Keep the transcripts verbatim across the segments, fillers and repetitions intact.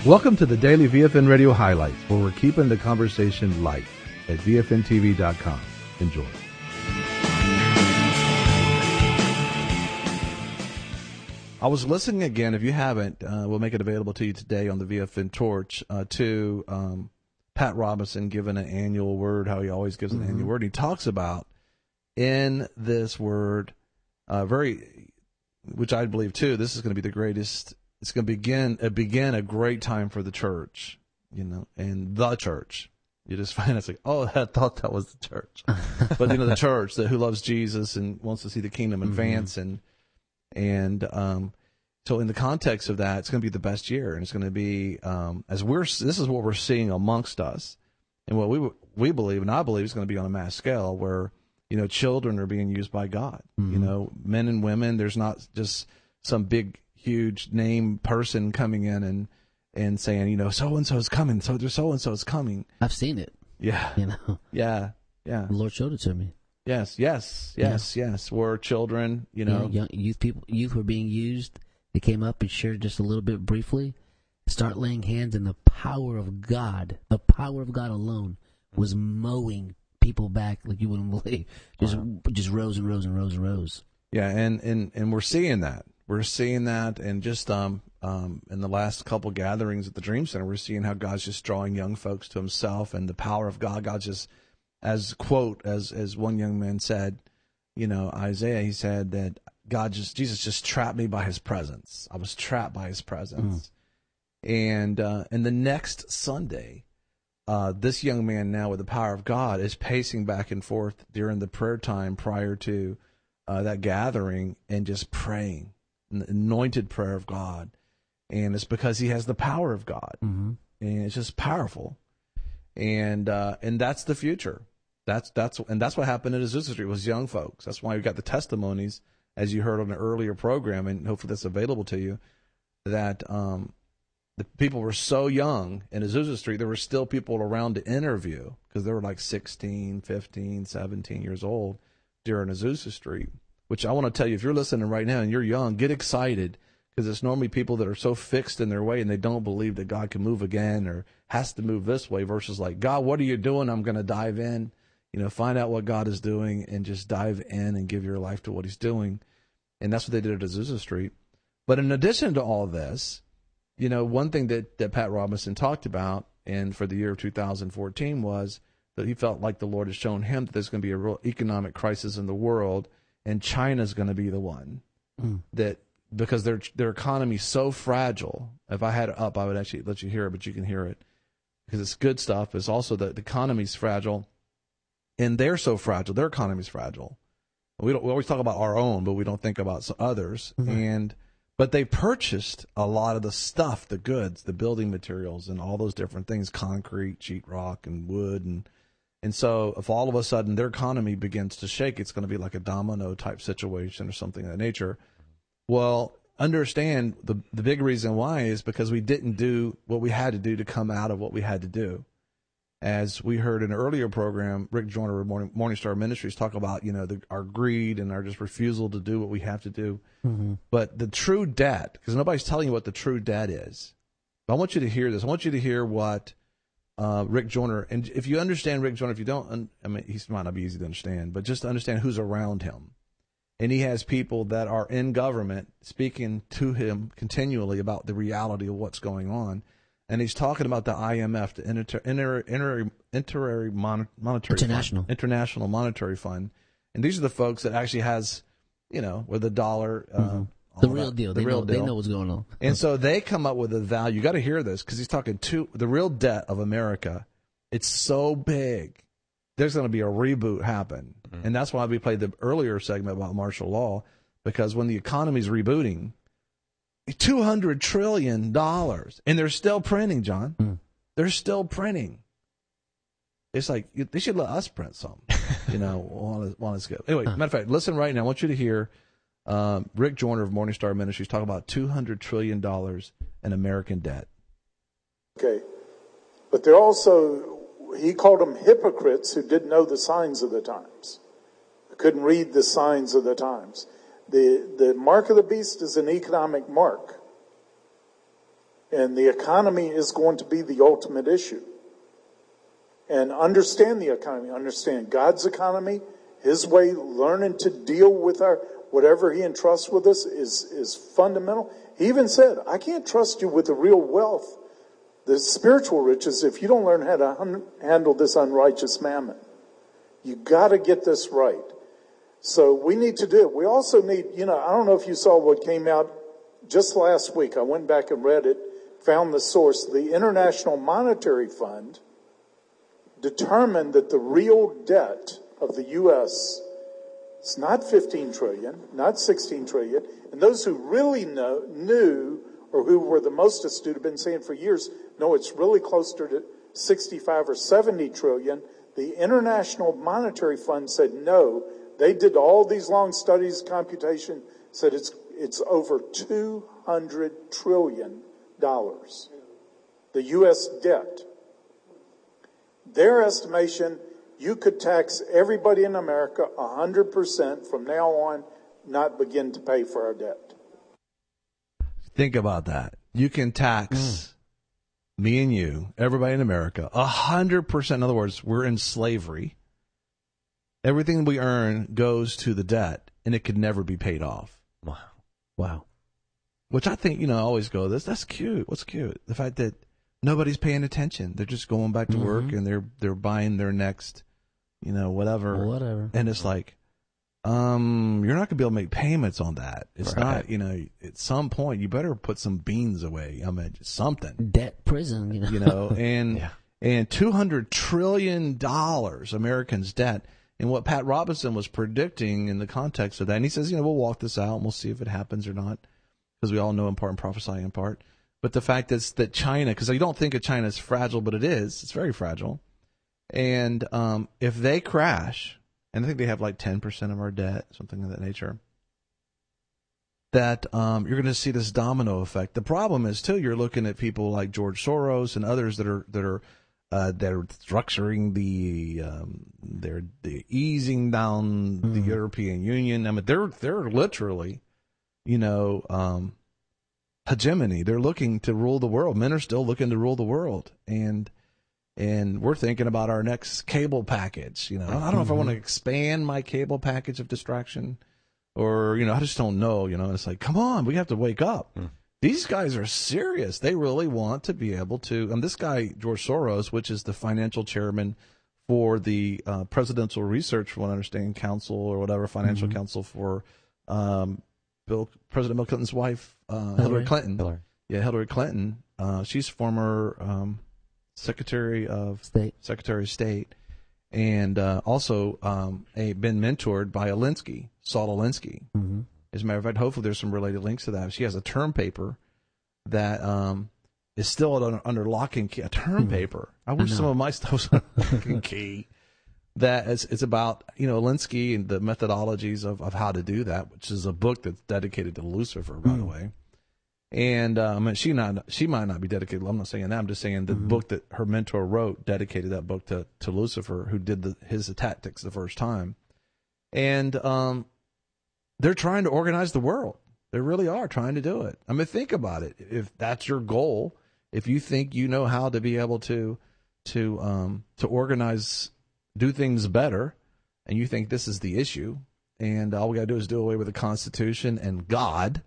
Welcome to the Daily V F N Radio Highlights, where we're keeping the conversation light at V F N T V dot com. Enjoy. I was listening again. If you haven't, uh, we'll make it available to you today on the V F N Torch, uh, to um, Pat Robertson giving an annual word, how he always gives an mm-hmm. annual word. He talks about in this word, uh, very, which I believe too, this is going to be the greatest. It's going to begin uh, begin a great time for the church, you know, and the church. You just find it's like, oh, I thought that was the church, but you know, the church that who loves Jesus and wants to see the kingdom advance, mm-hmm. and and um, so in the context of that, it's going to be the best year, and it's going to be um, as we're this is what we're seeing amongst us, and what we we believe, and I believe, is going to be on a mass scale where you know children are being used by God, mm-hmm. you know, men and women. There's not just some big huge name person coming in and, and saying, you know, so-and-so is coming, so there's so-and-so is coming. I've seen it. Yeah. You know? Yeah. Yeah. The Lord showed it to me. Yes, yes, yes, yeah. yes. We're children, you know. Yeah, young, youth people, youth were being used. They came up and shared just a little bit briefly. Start laying hands, and the power of God, the power of God alone was mowing people back like you wouldn't believe. Just, uh-huh. just rose and rose and rose and rose. Yeah, and, and, and we're seeing that. We're seeing that, and just um, um, in the last couple gatherings at the Dream Center, we're seeing how God's just drawing young folks to Himself, and the power of God. God's just, as quote, as as one young man said, you know, Isaiah, he said that God just, Jesus just trapped me by His presence. I was trapped by His presence, mm. and uh, and the next Sunday, uh, this young man now with the power of God is pacing back and forth during the prayer time prior to uh, that gathering and just praying. The anointed prayer of God, and it's because he has the power of God, mm-hmm. and it's just powerful, and uh, and that's the future. That's that's and that's what happened in Azusa Street was young folks. That's why we got the testimonies, as you heard on an earlier program, and hopefully that's available to you. That um, the people were so young in Azusa Street, there were still people around to interview because they were like sixteen, fifteen, seventeen years old during Azusa Street. Which I want to tell you, if you're listening right now and you're young, get excited, because it's normally people that are so fixed in their way and they don't believe that God can move again or has to move this way, versus like, God, what are you doing? I'm going to dive in, you know, find out what God is doing and just dive in and give your life to what He's doing. And that's what they did at Azusa Street. But in addition to all this, you know, one thing that, that Pat Robinson talked about, and for the year of two thousand fourteen, was that he felt like the Lord has shown him that there's going to be a real economic crisis in the world. And China's going to be the one mm. that, because their their economy's so fragile. If I had it up, I would actually let you hear it, but you can hear it because it's good stuff. It's also that the economy's fragile, and they're so fragile. Their economy's fragile. We don't. We always talk about our own, but we don't think about others. Mm-hmm. And but they purchased a lot of the stuff, the goods, the building materials, and all those different things: concrete, sheetrock, and wood, and. And so if all of a sudden their economy begins to shake, it's going to be like a domino type situation or something of that nature. Well, understand the the big reason why is because we didn't do what we had to do to come out of what we had to do. As we heard in an earlier program, Rick Joyner of Morning, Morning Star Ministries talk about, you know, the, our greed and our just refusal to do what we have to do. Mm-hmm. But the true debt, because nobody's telling you what the true debt is. But I want you to hear this. I want you to hear what Uh, Rick Joyner, and if you understand Rick Joyner, if you don't, I mean, he might not be easy to understand, but just to understand who's around him. And he has people that are in government speaking to him continually about the reality of what's going on. And he's talking about the I M F, the Inter, Inter, Inter, Inter, Mon, Monetary International. Fund, International Monetary Fund. And these are the folks that actually has, you know, where the dollar, uh, mm-hmm. The real that, deal. The they, real know, deal. they know what's going on. And so they come up with a value. You got to hear this because he's talking to the real debt of America. It's so big. There's going to be a reboot happen. Mm-hmm. And that's why we played the earlier segment about martial law, because when the economy's rebooting, two hundred trillion dollars, and they're still printing, John. Mm. They're still printing. It's like, they should let us print some, you know, while, while it's good. Anyway, huh. matter of fact, listen right now. I want you to hear Um, Rick Joyner of Morning Star Ministries talk about two hundred trillion dollars in American debt. Okay. But they're also, he called them hypocrites who didn't know the signs of the times. Couldn't read the signs of the times. The, the mark of the beast is an economic mark. And the economy is going to be the ultimate issue. And understand the economy, understand God's economy, His way, learning to deal with our whatever He entrusts with us is, is fundamental. He even said, I can't trust you with the real wealth, the spiritual riches, if you don't learn how to un- handle this unrighteous mammon. You got to get this right. So we need to do it. We also need, you know, I don't know if you saw what came out just last week. I went back and read it, found the source. The International Monetary Fund determined that the real debt of the U S is not fifteen trillion dollars, not sixteen trillion dollars. And those who really know, knew, or who were the most astute, have been saying for years, no, it's really closer to sixty-five or seventy trillion dollars. The International Monetary Fund said no. They did all these long studies, computation, said it's it's over two hundred trillion dollars. The U S debt. Their estimation, you could tax everybody in America one hundred percent from now on, not begin to pay for our debt. Think about that. You can tax mm. me and you, everybody in America, one hundred percent. In other words, we're in slavery. Everything we earn goes to the debt, and it could never be paid off. Wow. Wow. Which I think, you know, I always go, this, that's cute. What's cute? The fact that nobody's paying attention. They're just going back to mm-hmm. work, and they're they're buying their next, you know, whatever. Whatever. And it's like, um, you're not going to be able to make payments on that. It's right. not, you know, at some point, you better put some beans away. I mean, something. Debt prison, you know. You know, and, yeah. and two hundred trillion dollars Americans' debt. And what Pat Robinson was predicting in the context of that, and he says, you know, we'll walk this out and we'll see if it happens or not, because we all know in part and prophesy in part. But the fact is that China, because you don't think of China as fragile, but it is. It's very fragile. And um, if they crash, and I think they have like ten percent of our debt, something of that nature, that um, you're going to see this domino effect. The problem is, too, you're looking at people like George Soros and others that are that are Uh, they're structuring the, um, they're, they're easing down mm. the European Union. I mean, they're, they're literally, you know, um, hegemony. They're looking to rule the world. Men are still looking to rule the world. And, and we're thinking about our next cable package. You know, I don't know if I want to expand my cable package of distraction or, you know, I just don't know, you know, it's like, come on, we have to wake up. Mm. These guys are serious. They really want to be able to, and this guy, George Soros, which is the financial chairman for the uh, Presidential Research, from what I understand, Council or whatever, Financial mm-hmm. Council for um, Bill, President Bill Clinton's wife, uh, Hillary, Hillary Clinton. Hillary. Yeah, Hillary Clinton. Uh, she's former um, Secretary of State. Secretary of State, and uh, also um, a, been mentored by Alinsky, Saul Alinsky. Mm-hmm. As a matter of fact, hopefully there's some related links to that. She has a term paper that um, is still under, under lock and key. A term mm-hmm. paper. I wish I some of my stuff was under lock and key. That is, it's about, you know, Alinsky and the methodologies of, of how to do that, which is a book that's dedicated to Lucifer, by mm-hmm. the way. And um, she not she might not be dedicated. I'm not saying that. I'm just saying the mm-hmm. book that her mentor wrote dedicated that book to, to Lucifer, who did the, his tactics the first time. And um, they're trying to organize the world. They really are trying to do it. I mean, think about it. If that's your goal, if you think you know how to be able to to um, to organize, do things better, and you think this is the issue, and all we got to do is do away with the Constitution and God,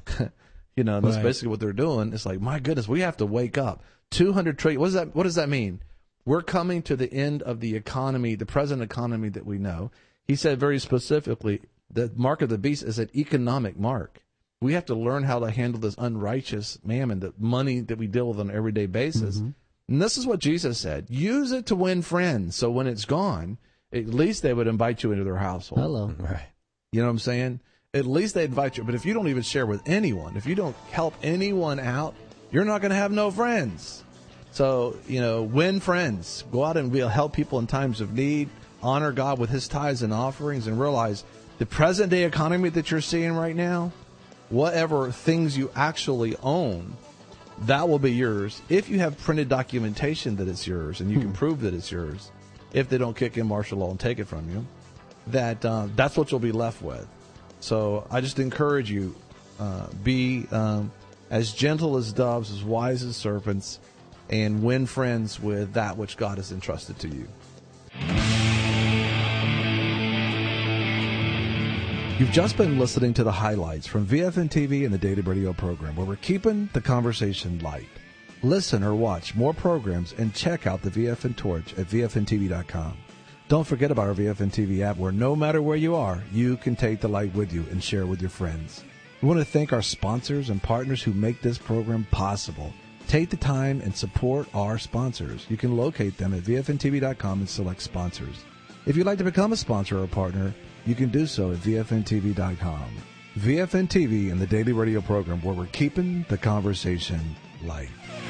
you know, that's right. basically what they're doing. It's like, my goodness, we have to wake up. two hundred trillion. What does that? What does that mean? We're coming to the end of the economy, the present economy that we know. He said very specifically, the mark of the beast is an economic mark. We have to learn how to handle this unrighteous mammon, the money that we deal with on an everyday basis. Mm-hmm. And this is what Jesus said. Use it to win friends. So when it's gone, at least they would invite you into their household. Hello. Right. You know what I'm saying? At least they invite you. But if you don't even share with anyone, if you don't help anyone out, you're not going to have no friends. So, you know, win friends. Go out and be help people in times of need. Honor God with his tithes and offerings, and realize the present day economy that you're seeing right now, whatever things you actually own, that will be yours if you have printed documentation that it's yours and you can prove that it's yours. If they don't kick in martial law and take it from you, that uh, that's what you'll be left with. So I just encourage you, uh, be um, as gentle as doves, as wise as serpents, and win friends with that which God has entrusted to you. You've just been listening to the highlights from V F N T V and the Daily Radio program, where we're keeping the conversation light. Listen or watch more programs and check out the V F N Torch at V F N T V dot com. Don't forget about our V F N T V app, where no matter where you are, you can take the light with you and share with your friends. We want to thank our sponsors and partners who make this program possible. Take the time and support our sponsors. You can locate them at V F N T V dot com and select sponsors. If you'd like to become a sponsor or a partner, you can do so at V F N T V dot com. V F N T V and the Daily Radio program, where we're keeping the conversation light.